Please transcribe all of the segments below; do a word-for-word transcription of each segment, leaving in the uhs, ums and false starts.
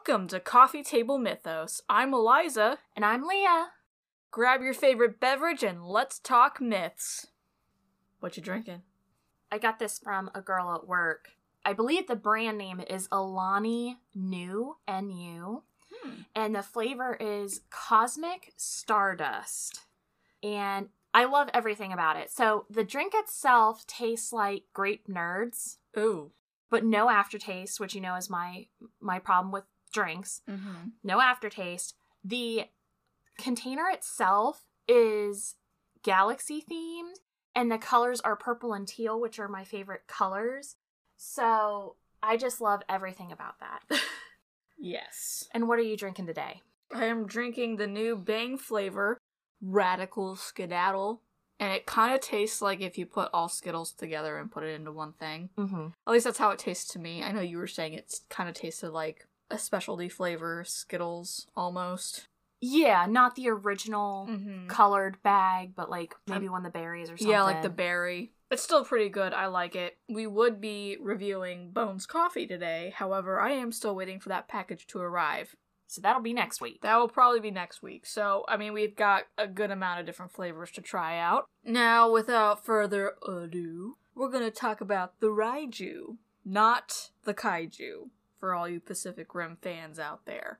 Welcome to Coffee Table Mythos. I'm Eliza. And I'm Leah. Grab your favorite beverage and let's talk myths. What you drinking? I got this from a girl at work. I believe the brand name is Alani Nu, N U. Hmm. And the flavor is Cosmic Stardust. And I love everything about it. So the drink itself tastes like Grape Nerds. Ooh. But no aftertaste, which you know is my my problem with drinks. Mm-hmm. No aftertaste. The container itself is galaxy themed, and the colors are purple and teal, which are my favorite colors. So I just love everything about that. Yes. And what are you drinking today? I am drinking the new Bang flavor, Radical Skedaddle. And it kind of tastes like if you put all Skittles together and put it into one thing. Mm-hmm. At least that's how it tastes to me. I know you were saying it kind of tasted like a specialty flavor, Skittles, almost. Yeah, not the original mm-hmm. colored bag, but like maybe um, one of the berries or something. Yeah, like the berry. It's still pretty good. I like it. We would be reviewing Bones Coffee today. However, I am still waiting for that package to arrive. So that'll be next week. That will probably be next week. So, I mean, we've got a good amount of different flavors to try out. Now, without further ado, we're going to talk about the Raiju, not the Kaiju, for all you Pacific Rim fans out there.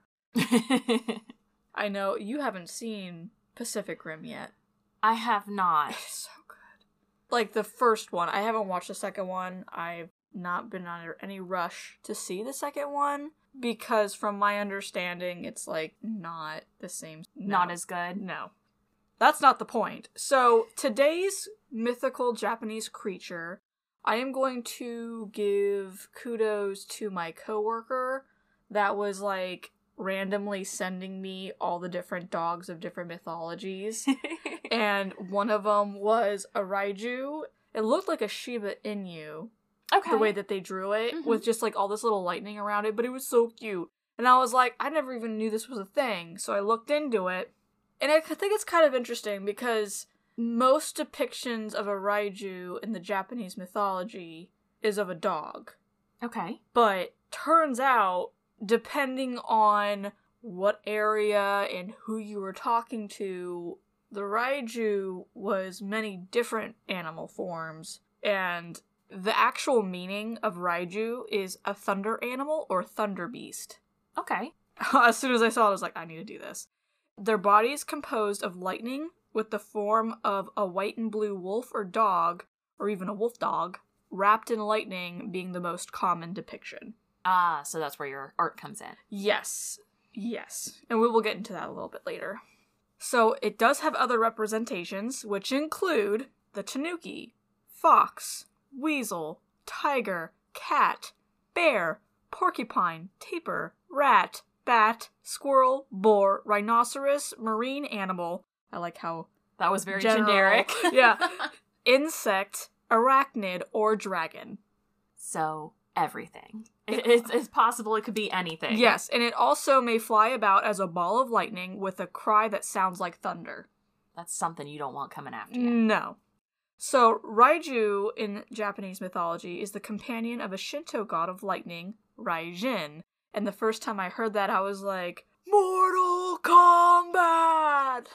I know you haven't seen Pacific Rim yet. I have not. It's so good. Like the first one. I haven't watched the second one. I've not been under any rush to see the second one. Because from my understanding, it's, like, not the same. No. Not as good? No. That's not the point. So, today's mythical Japanese creature, I am going to give kudos to my coworker that was, like, randomly sending me all the different dogs of different mythologies. And one of them was a Raiju. It looked like a Shiba Inu. Okay. The way that they drew it, mm-hmm. with just, like, all this little lightning around it, but it was so cute. And I was like, I never even knew this was a thing, so I looked into it. And I think it's kind of interesting, because most depictions of a Raiju in the Japanese mythology is of a dog. Okay. But turns out, depending on what area and who you were talking to, the Raiju was many different animal forms, and the actual meaning of Raiju is a thunder animal or thunder beast. Okay. As soon as I saw it, I was like, I need to do this. Their body is composed of lightning with the form of a white and blue wolf or dog, or even a wolf dog, wrapped in lightning being the most common depiction. Ah, so that's where your art comes in. Yes. Yes. And we will get into that a little bit later. So it does have other representations, which include the tanuki, fox, weasel, tiger, cat, bear, porcupine, tapir, rat, bat, squirrel, boar, rhinoceros, marine animal. I like how that was very general. Generic. Yeah. Insect, arachnid, or dragon. So, everything. It, it's, it's possible it could be anything. Yes, and it also may fly about as a ball of lightning with a cry that sounds like thunder. That's something you don't want coming after you. No. So, Raiju in Japanese mythology is the companion of a Shinto god of lightning, Raijin. And the first time I heard that, I was like, Mortal Kombat!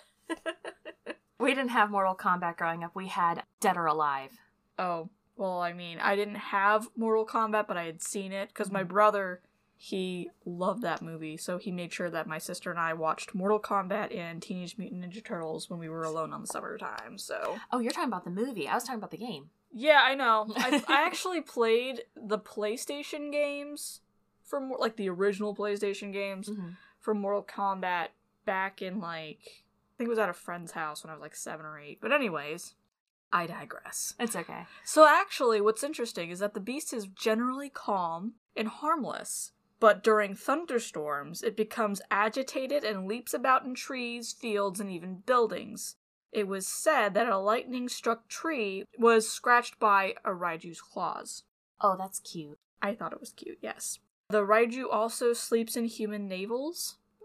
We didn't have Mortal Kombat growing up. We had Dead or Alive. Oh, well, I mean, I didn't have Mortal Kombat, but I had seen it, because my brother, he loved that movie, so he made sure that my sister and I watched Mortal Kombat and Teenage Mutant Ninja Turtles when we were alone on the summertime, so... Oh, you're talking about the movie. I was talking about the game. Yeah, I know. I, I actually played the PlayStation games, for more, like, the original PlayStation games, mm-hmm. for Mortal Kombat back in, like... I think it was at a friend's house when I was, like, seven or eight. But anyways, I digress. It's okay. So actually, what's interesting is that the beast is generally calm and harmless. But during thunderstorms, it becomes agitated and leaps about in trees, fields, and even buildings. It was said that a lightning-struck tree was scratched by a Raiju's claws. Oh, that's cute. I thought it was cute, yes. The Raiju also sleeps in human navels,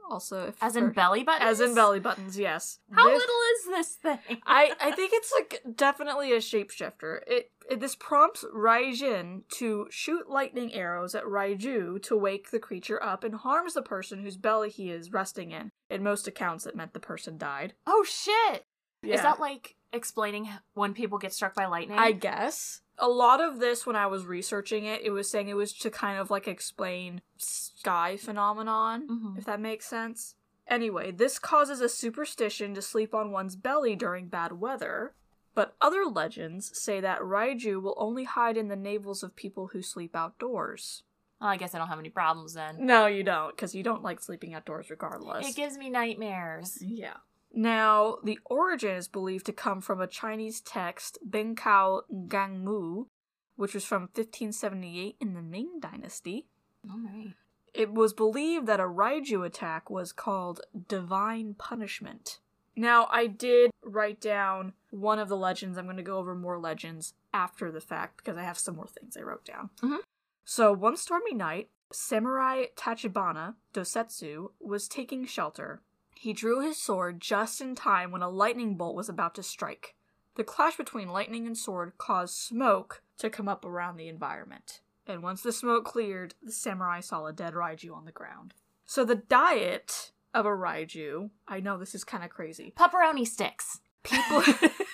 Also, if As in for- belly buttons? As in belly buttons, yes. How This- little is this thing? I, I think it's like definitely a shapeshifter. It, it this prompts Raijin to shoot lightning arrows at Raiju to wake the creature up and harms the person whose belly he is resting in. In most accounts, it meant the person died. Oh shit! Yeah. Is that like explaining when people get struck by lightning? I guess. A lot of this, when I was researching it, it was saying it was to kind of like explain sky phenomenon, Mhm. if that makes sense. Anyway, this causes a superstition to sleep on one's belly during bad weather, but other legends say that Raiju will only hide in the navels of people who sleep outdoors. Well, I guess I don't have any problems then. No, you don't, because you don't like sleeping outdoors regardless. It gives me nightmares. Yeah. Now, the origin is believed to come from a Chinese text, Benkao Gangmu, which was from fifteen seventy-eight in the Ming Dynasty. Alright. It was believed that a Raiju attack was called divine punishment. Now, I did write down one of the legends. I'm going to go over more legends after the fact because I have some more things I wrote down. Mhm. So, one stormy night, Samurai Tachibana Dosetsu was taking shelter. He drew his sword just in time when a lightning bolt was about to strike. The clash between lightning and sword caused smoke to come up around the environment. And once the smoke cleared, the samurai saw a dead Raiju on the ground. So the diet of a Raiju, I know this is kind of crazy. Pepperoni sticks. People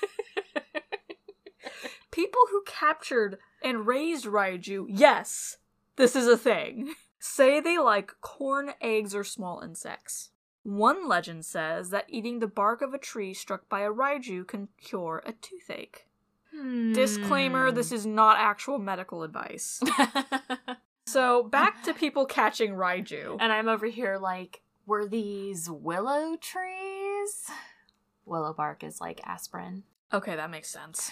People who captured and raised Raiju, yes, this is a thing, say they like corn, eggs, or small insects. One legend says that eating the bark of a tree struck by a Raiju can cure a toothache. Hmm. Disclaimer, this is not actual medical advice. So, back to people catching Raiju. And I'm over here like, were these willow trees? Willow bark is like aspirin. Okay, that makes sense.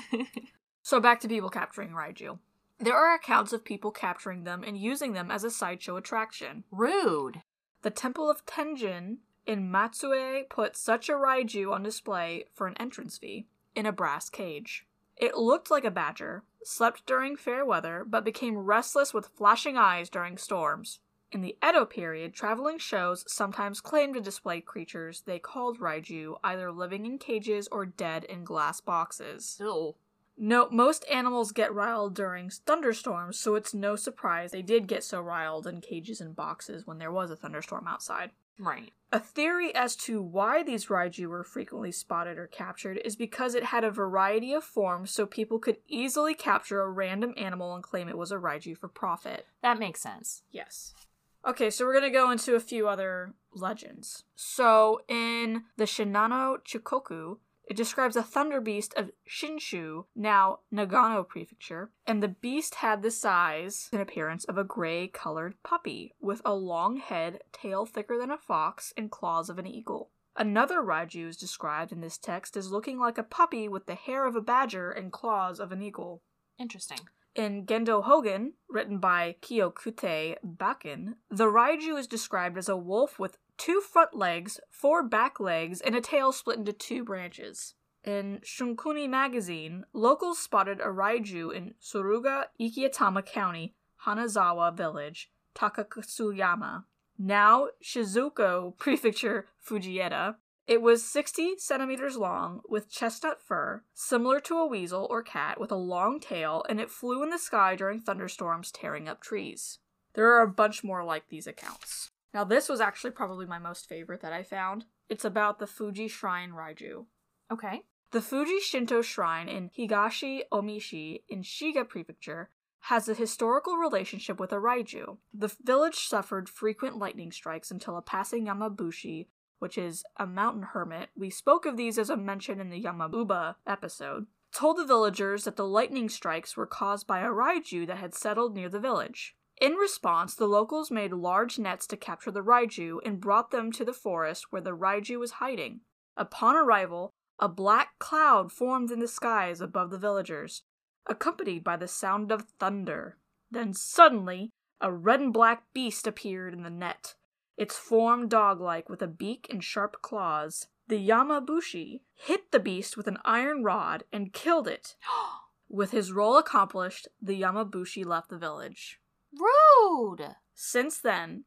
So, back to people capturing Raiju. There are accounts of people capturing them and using them as a sideshow attraction. Rude. The Temple of Tenjin in Matsue put such a Raiju on display for an entrance fee in a brass cage. It looked like a badger, slept during fair weather, but became restless with flashing eyes during storms. In the Edo period, traveling shows sometimes claimed to display creatures they called Raiju, either living in cages or dead in glass boxes. Ew. Note, most animals get riled during thunderstorms, so it's no surprise they did get so riled in cages and boxes when there was a thunderstorm outside. Right. A theory as to why these Raiju were frequently spotted or captured is because it had a variety of forms, so people could easily capture a random animal and claim it was a Raiju for profit. That makes sense. Yes. Okay, so we're going to go into a few other legends. So, in the Shinano Chikoku, it describes a thunder beast of Shinshu, now Nagano Prefecture, and the beast had the size and appearance of a gray-colored puppy, with a long head, tail thicker than a fox, and claws of an eagle. Another Raiju is described in this text as looking like a puppy with the hair of a badger and claws of an eagle. Interesting. In Gendo Hogen, written by Kyokute Bakken, the Raiju is described as a wolf with two front legs, four back legs, and a tail split into two branches. In Shunkuni magazine, locals spotted a Raiju in Suruga, Ikiyatama County, Hanazawa Village, Takatsuyama, now Shizuoka Prefecture, Fujieda. It was sixty centimeters long, with chestnut fur, similar to a weasel or cat with a long tail, and it flew in the sky during thunderstorms, tearing up trees. There are a bunch more like these accounts. Now, this was actually probably my most favorite that I found. It's about the Fuji Shrine Raiju. Okay. The Fuji Shinto Shrine in Higashi Omishi in Shiga Prefecture has a historical relationship with a Raiju. The village suffered frequent lightning strikes until a passing Yamabushi, which is a mountain hermit, we spoke of these as a mention in the Yamauba episode, told the villagers that the lightning strikes were caused by a Raiju that had settled near the village. In response, the locals made large nets to capture the Raiju and brought them to the forest where the Raiju was hiding. Upon arrival, a black cloud formed in the skies above the villagers, accompanied by the sound of thunder. Then suddenly, a red and black beast appeared in the net, its form dog-like with a beak and sharp claws. The Yamabushi hit the beast with an iron rod and killed it. With his role accomplished, the Yamabushi left the village. Rude! Since then,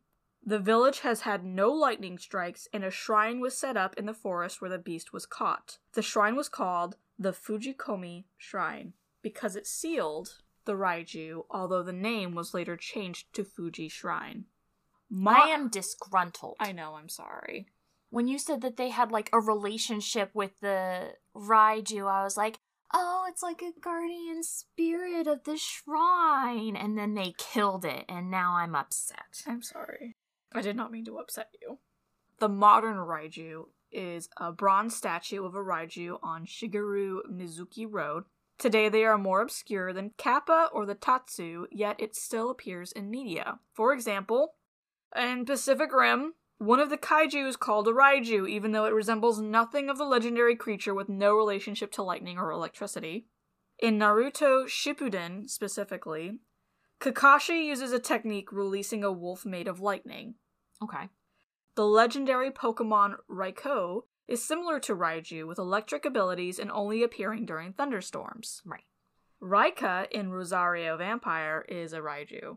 The village has had no lightning strikes, and a shrine was set up in the forest where the beast was caught. The shrine was called the Fujikomi Shrine because it sealed the Raiju, although the name was later changed to Fuji Shrine. Ma- I am disgruntled. I know, I'm sorry. When you said that they had, like, a relationship with the Raiju, I was like, oh, it's like a guardian spirit of the shrine. And then they killed it, and now I'm upset. I'm sorry. I did not mean to upset you. The modern Raiju is a bronze statue of a Raiju on Shigeru Mizuki Road. Today they are more obscure than Kappa or the Tatsu, yet it still appears in media. For example, in Pacific Rim, one of the kaiju is called a Raiju, even though it resembles nothing of the legendary creature with no relationship to lightning or electricity. In Naruto Shippuden, specifically, Kakashi uses a technique releasing a wolf made of lightning. Okay. The legendary Pokemon Raikou is similar to Raiju with electric abilities and only appearing during thunderstorms. Right. Raika in Rosario Vampire is a Raiju.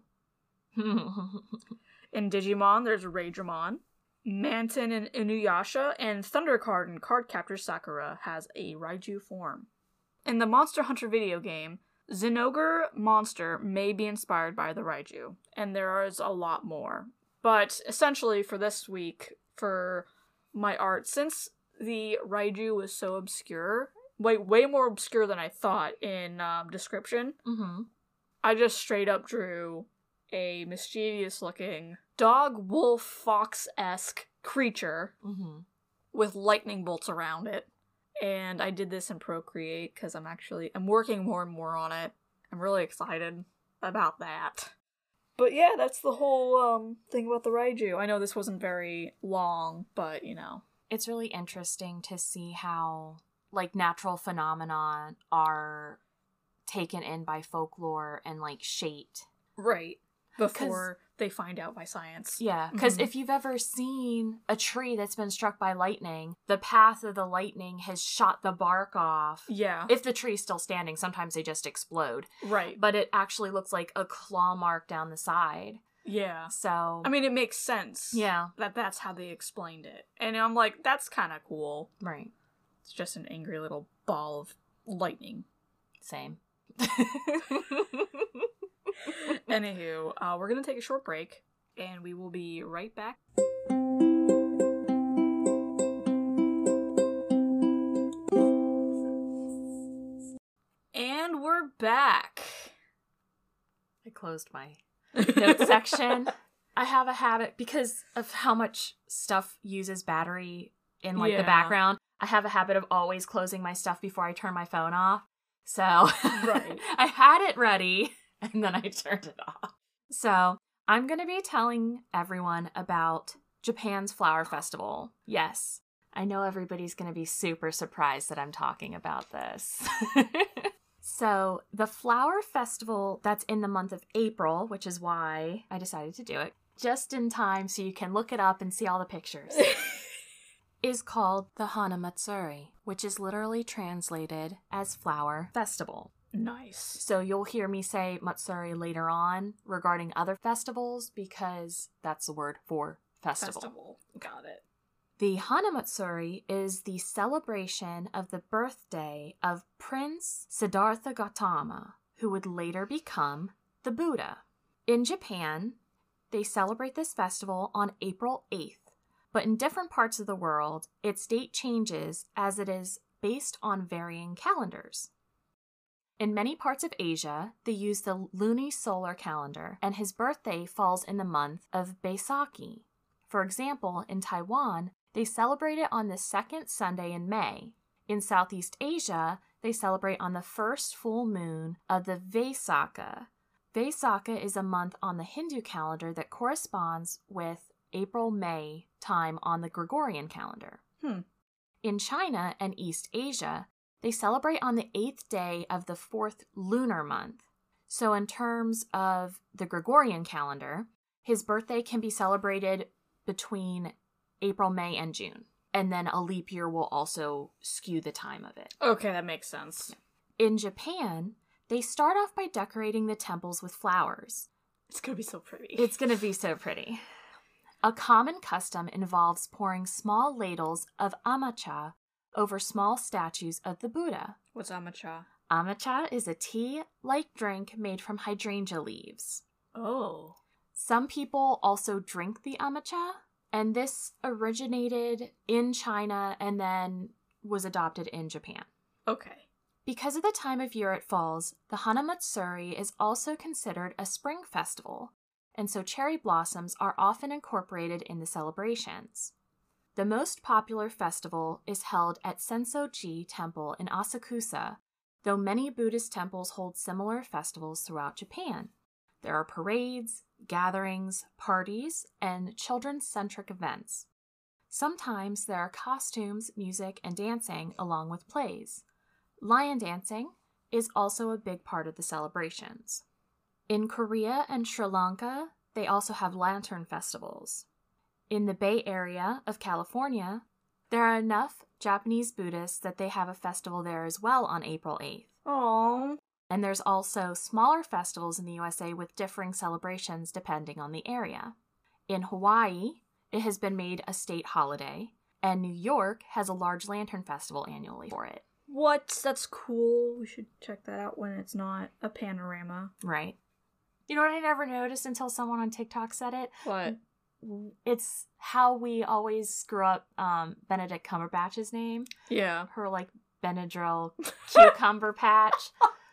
In Digimon, there's Raidramon. Manton in Inuyasha and Thundercard in Cardcaptor Sakura has a Raiju form. In the Monster Hunter video game, Zinogre monster may be inspired by the Raiju, and there is a lot more. But essentially for this week, for my art, since the Raiju was so obscure, way, way more obscure than I thought in um, description, mm-hmm. I just straight up drew a mischievous-looking dog, wolf, fox-esque creature mm-hmm. with lightning bolts around it. And I did this in Procreate because I'm actually, I'm working more and more on it. I'm really excited about that. But yeah, that's the whole um, thing about the Raiju. I know this wasn't very long, but you know. It's really interesting to see how, like, natural phenomena are taken in by folklore and, like, shaped. Right. Before they find out by science. Yeah, because mm-hmm. if you've ever seen a tree that's been struck by lightning, the path of the lightning has shot the bark off. Yeah. If the tree's still standing, sometimes they just explode. Right. But it actually looks like a claw mark down the side. Yeah. So. I mean, it makes sense. Yeah. That that's how they explained it. And I'm like, that's kind of cool. Right. It's just an angry little ball of lightning. Same. Anywho, uh, we're going to take a short break, and we will be right back. And we're back. I closed my note section. I have a habit, because of how much stuff uses battery in, like, yeah. the background, I have a habit of always closing my stuff before I turn my phone off. So, right. I had it ready, and then I turned it off. So, I'm going to be telling everyone about Japan's Flower Festival. Yes, I know everybody's going to be super surprised that I'm talking about this. So, the Flower Festival that's in the month of April, which is why I decided to do it, just in time so you can look it up and see all the pictures, is called the Hana Matsuri, which is literally translated as Flower Festival. Nice. So you'll hear me say Matsuri later on regarding other festivals, because that's the word for festival. Festival. Got it. The Hana Matsuri is the celebration of the birthday of Prince Siddhartha Gautama, who would later become the Buddha. In Japan, they celebrate this festival on April eighth. But in different parts of the world, its date changes as it is based on varying calendars. In many parts of Asia, they use the lunisolar calendar, and his birthday falls in the month of Baisakhi. For example, in Taiwan, they celebrate it on the second Sunday in May. In Southeast Asia, they celebrate on the first full moon of the Vaisakha. Vaisakha is a month on the Hindu calendar that corresponds with April-May time on the Gregorian calendar. Hmm. In China and East Asia, they celebrate on the eighth day of the fourth lunar month. So in terms of the Gregorian calendar, his birthday can be celebrated between April, May, and June. And then a leap year will also skew the time of it. Okay, that makes sense. In Japan, they start off by decorating the temples with flowers. It's gonna be so pretty. It's gonna be so pretty. A common custom involves pouring small ladles of amacha over small statues of the Buddha. What's amacha? Amacha is a tea-like drink made from hydrangea leaves. Oh. Some people also drink the amacha, and this originated in China and then was adopted in Japan. Okay. Because of the time of year it falls, the Hanamatsuri is also considered a spring festival, and so cherry blossoms are often incorporated in the celebrations. The most popular festival is held at Sensoji Temple in Asakusa, though many Buddhist temples hold similar festivals throughout Japan. There are parades, gatherings, parties, and children-centric events. Sometimes there are costumes, music, and dancing along with plays. Lion dancing is also a big part of the celebrations. In Korea and Sri Lanka, they also have lantern festivals. In the Bay Area of California, there are enough Japanese Buddhists that they have a festival there as well on April eighth. Aww. And there's also smaller festivals in the U S A with differing celebrations depending on the area. In Hawaii, it has been made a state holiday, and New York has a large lantern festival annually for it. What? That's cool. We should check that out when it's not a panorama. Right. You know what I never noticed until someone on TikTok said it? What? It's how we always screw up um, Benedict Cumberbatch's name. Yeah. Her, like, Benadryl cucumber patch.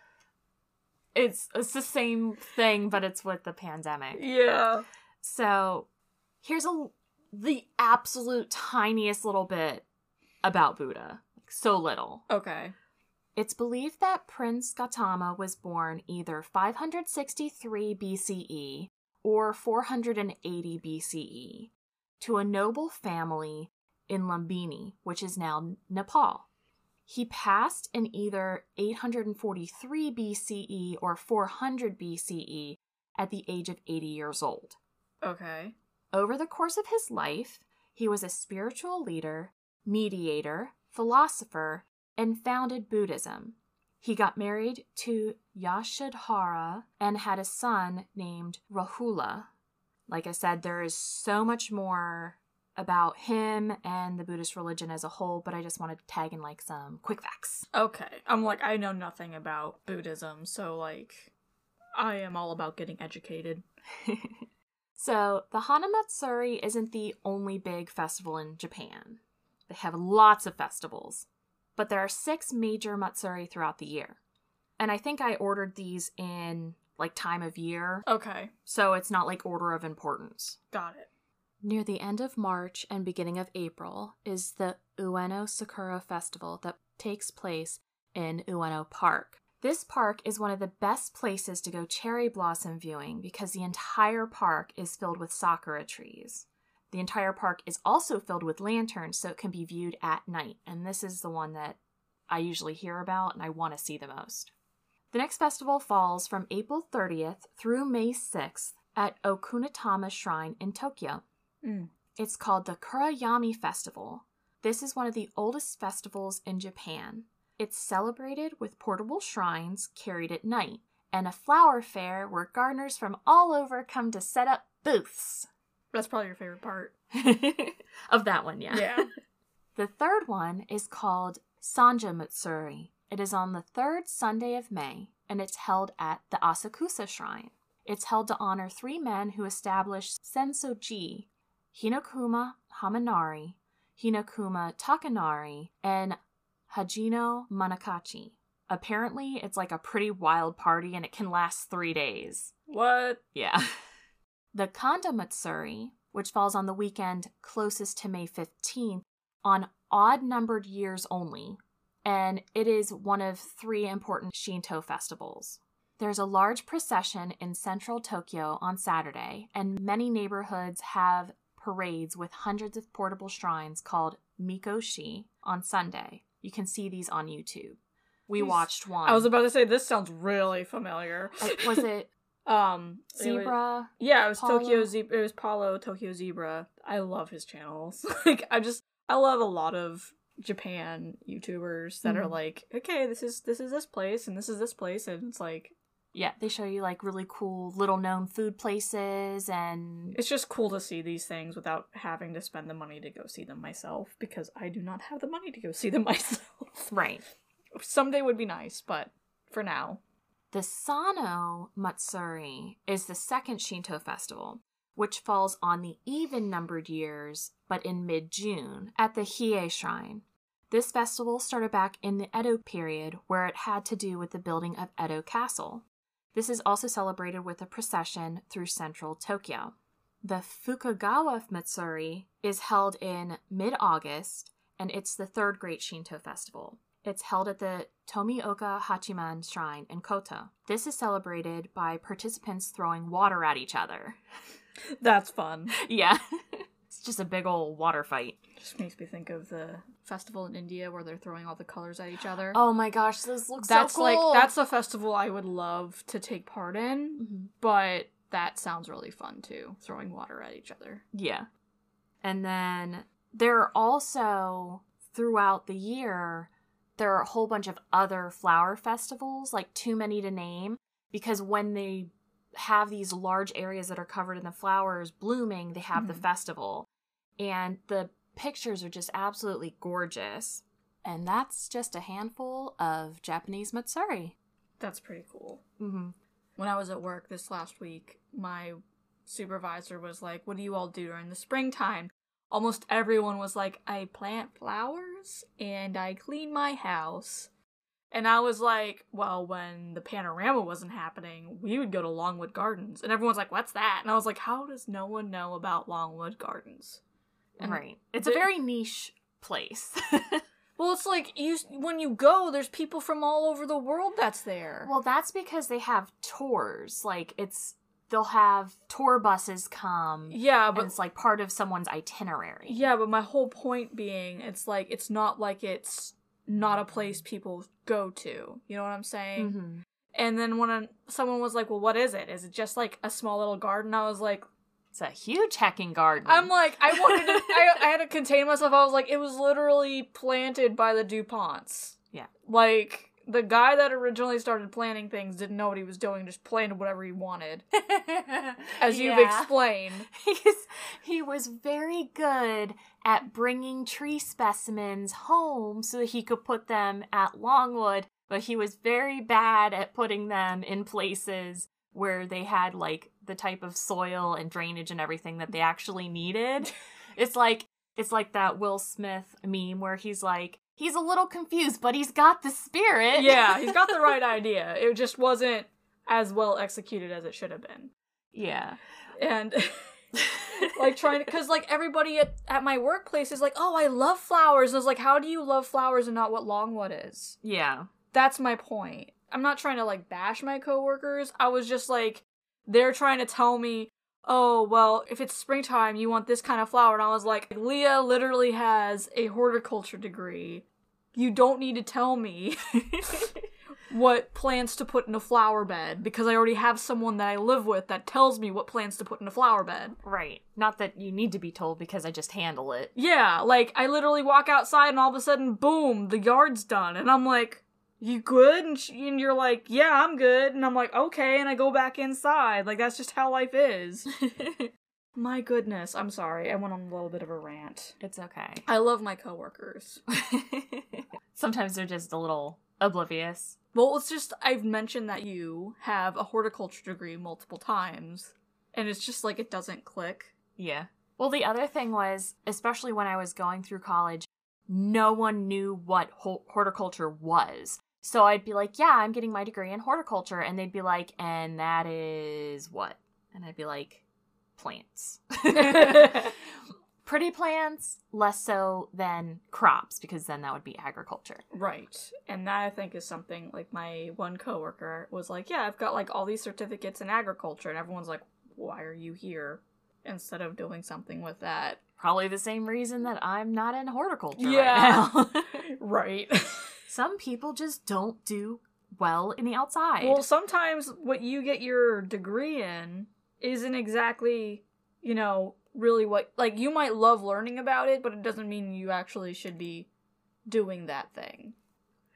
It's it's the same thing, but it's with the pandemic. Yeah. So, here's a the absolute tiniest little bit about Buddha. Like, so little. Okay. It's believed that Prince Gautama was born either five hundred sixty-three B C E or four hundred eighty B C E to a noble family in Lumbini, which is now Nepal. He passed in either eight hundred forty-three B C E or four hundred B C E at the age of eighty years old. Okay. Over the course of his life, he was a spiritual leader, mediator, philosopher, and founded Buddhism. He got married to Yashodhara and had a son named Rahula. Like I said, there is so much more about him and the Buddhist religion as a whole, but I just wanted to tag in like some quick facts. Okay. I'm like, I know nothing about Buddhism, so like, I am all about getting educated. So, the Hanamatsuri isn't the only big festival in Japan. They have lots of festivals, but there are six major Matsuri throughout the year. And I think I ordered these in, like, time of year. Okay. So it's not, like, order of importance. Got it. Near the end of March and beginning of April is the Ueno Sakura Festival that takes place in Ueno Park. This park is one of the best places to go cherry blossom viewing because the entire park is filled with sakura trees. The entire park is also filled with lanterns, so it can be viewed at night, and this is the one that I usually hear about and I want to see the most. The next festival falls from April thirtieth through May sixth at Okunatama Shrine in Tokyo. Mm. It's called the Kurayami Festival. This is one of the oldest festivals in Japan. It's celebrated with portable shrines carried at night, and a flower fair where gardeners from all over come to set up booths. That's probably your favorite part. Of that one, yeah. Yeah. The third one is called Sanja Matsuri. It is on the third Sunday of May, and it's held at the Asakusa Shrine. It's held to honor three men who established Sensoji: Hinokuma Hamanari, Hinokuma Takanari, and Hajino Manakachi. Apparently, it's like a pretty wild party, and it can last three days. What? Yeah. The Kanda Matsuri, which falls on the weekend closest to May fifteenth, on odd-numbered years only, and it is one of three important Shinto festivals. There's a large procession in central Tokyo on Saturday, and many neighborhoods have parades with hundreds of portable shrines called Mikoshi on Sunday. You can see these on YouTube. We These- watched one. I was about to say, this sounds really familiar. Uh, was it Um, it was- Zebra? yeah, it was Paulo? Tokyo Zebra. It was Paulo Tokyo Zebra. I love his channels. Like, I just, I love a lot of Japan YouTubers that are Mhm. like, okay, this is this is this place and this is this place, and it's like, Yeah, they show you like really cool little known food places, and it's just cool to see these things without having to spend the money to go see them myself, because I do not have the money to go see them myself. Right. Someday would be nice, but for now. The Sano Matsuri is the second Shinto festival, which falls on the even-numbered years, but in mid-June, at the Hiei Shrine. This festival started back in the Edo period, where it had to do with the building of Edo Castle. This is also celebrated with a procession through central Tokyo. The Fukagawa Matsuri is held in mid-August, and it's the third great Shinto festival. It's held at the Tomioka Hachiman Shrine in Koto. This is celebrated by participants throwing water at each other. That's fun. Yeah. It's just a big old water fight. Just makes me think of the festival in India where they're throwing all the colors at each other. Oh my gosh, this looks that's so cool. Like, that's a festival I would love to take part in, mm-hmm. but that sounds really fun too, throwing water at each other. Yeah. And then there are also, throughout the year, there are a whole bunch of other flower festivals, like too many to name, because when they have these large areas that are covered in the flowers blooming, they have mm-hmm. the festival. And the pictures are just absolutely gorgeous. And that's just a handful of Japanese Matsuri. That's pretty cool. Mm-hmm. When I was at work this last week, my supervisor was like, what do you all do during the springtime? Almost everyone was like, I plant flowers and I clean my house. And I was like, well, when the panorama wasn't happening, we would go to Longwood Gardens. And everyone's like, what's that? And I was like, how does no one know about Longwood Gardens? And right. It's a very niche place. Well, it's like, you when you go, there's people from all over the world that's there. Well, that's because they have tours. Like, it's, they'll have tour buses come. Yeah, but... and it's like part of someone's itinerary. Yeah, but my whole point being, it's like, it's not like it's not a place people go to. You know what I'm saying? Mm-hmm. And then when a, someone was like, well, what is it? Is it just like a small little garden? I was like... It's a huge heckin' garden. I'm like, I wanted to... I, I had to contain myself. I was like, it was literally planted by the DuPonts. Yeah. Like... The guy that originally started planting things didn't know what he was doing, just planted whatever he wanted. As you've yeah. explained. He's, he was very good at bringing tree specimens home so that he could put them at Longwood, but he was very bad at putting them in places where they had, like, the type of soil and drainage and everything that they actually needed. It's like, it's like that Will Smith meme where he's like, he's a little confused, but he's got the spirit. Yeah, he's got the right idea. It just wasn't as well executed as it should have been. Yeah. And, like, trying to... Because, like, everybody at, at my workplace is like, oh, I love flowers. And I was like, how do you love flowers and not what Longwood is? Yeah. That's my point. I'm not trying to, like, bash my coworkers. I was just, like, they're trying to tell me, oh, well, if it's springtime, you want this kind of flower. And I was like, Leah literally has a horticulture degree. You don't need to tell me what plants to put in a flower bed, because I already have someone that I live with that tells me what plants to put in a flower bed. Right. Not that you need to be told, because I just handle it. Yeah, like, I literally walk outside and all of a sudden, boom, the yard's done. And I'm like, you good? And, she, and you're like, yeah, I'm good. And I'm like, okay, and I go back inside. Like, that's just how life is. My goodness, I'm sorry. I went on a little bit of a rant. It's okay. I love my coworkers. Sometimes they're just a little oblivious. Well, it's just, I've mentioned that you have a horticulture degree multiple times, and it's just like, it doesn't click. Yeah. Well, the other thing was, especially when I was going through college, no one knew what ho- horticulture was. So I'd be like, yeah, I'm getting my degree in horticulture. And they'd be like, and that is what? And I'd be like, plants. Pretty plants, less so than crops, because then that would be agriculture. Right. And that, I think, is something, like, my one coworker was like, yeah, I've got, like, all these certificates in agriculture. And everyone's like, why are you here? Instead of doing something with that. Probably the same reason that I'm not in horticulture yeah. right now. Right. Some people just don't do well in the outside. Well, sometimes what you get your degree in isn't exactly, you know, really what... Like, you might love learning about it, but it doesn't mean you actually should be doing that thing.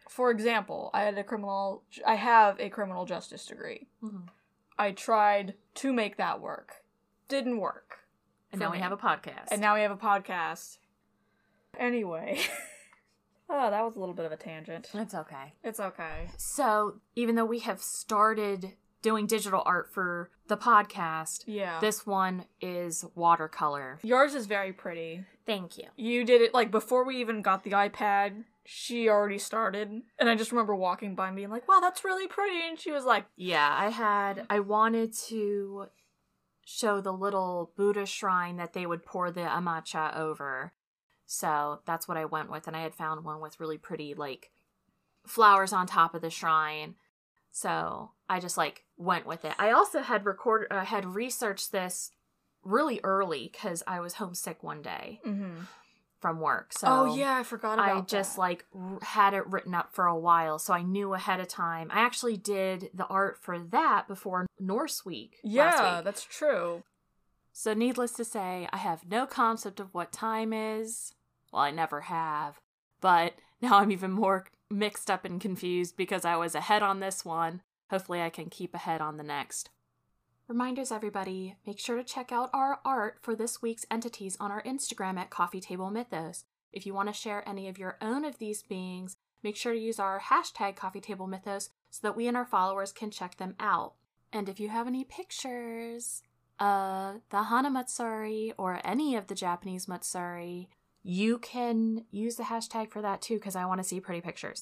for example, I had a criminal, I have a criminal justice degree. Mm-hmm. I tried to make that work. Didn't work. And now me. we have a podcast. And now we have a podcast. Anyway. Oh, that was a little bit of a tangent. It's okay. It's okay. So, even though we have started doing digital art for the podcast, yeah, this one is watercolor. Yours is very pretty. Thank you. You did it, like, before we even got the iPad, she already started. And I just remember walking by and being like, wow, that's really pretty. And she was like... Yeah, I had... I wanted to show the little Buddha shrine that they would pour the amacha over. So that's what I went with, and I had found one with really pretty, like, flowers on top of the shrine. So I just, like, went with it. I also had recorded, uh, had researched this really early because I was homesick one day mm-hmm. from work. So oh yeah, I forgot about I just that. like r- had it written up for a while, so I knew ahead of time. I actually did the art for that before Norse Week. Yeah, last week. That's true. So needless to say, I have no concept of what time is. Well, I never have. But now I'm even more mixed up and confused because I was ahead on this one. Hopefully I can keep ahead on the next. Reminders, everybody, make sure to check out our art for this week's entities on our Instagram at Coffee Table Mythos. If you want to share any of your own of these beings, make sure to use our hashtag Coffee Table Mythos so that we and our followers can check them out. And if you have any pictures of the Hana Matsuri or any of the Japanese Matsuri, you can use the hashtag for that too, because I want to see pretty pictures.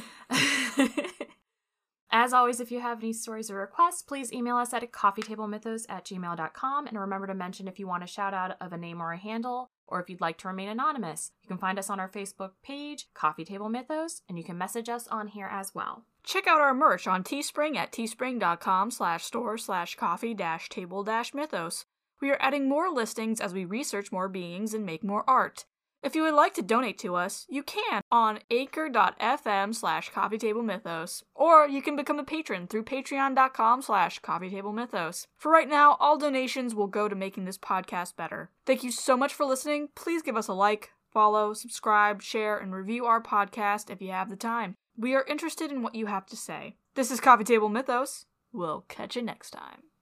As always, if you have any stories or requests, please email us at coffeetablemythos at gmail dot com. And remember to mention if you want a shout out of a name or a handle, or if you'd like to remain anonymous. You can find us on our Facebook page, Coffee Table Mythos, and you can message us on here as well. Check out our merch on Teespring at teespring.com slash store slash coffee dash table dash mythos. We are adding more listings as we research more beings and make more art. If you would like to donate to us, you can on anchor.fm slash coffeetablemythos, or you can become a patron through patreon.com slash coffeetablemythos. For right now, all donations will go to making this podcast better. Thank you so much for listening. Please give us a like, follow, subscribe, share, and review our podcast if you have the time. We are interested in what you have to say. This is Coffee Table Mythos. We'll catch you next time.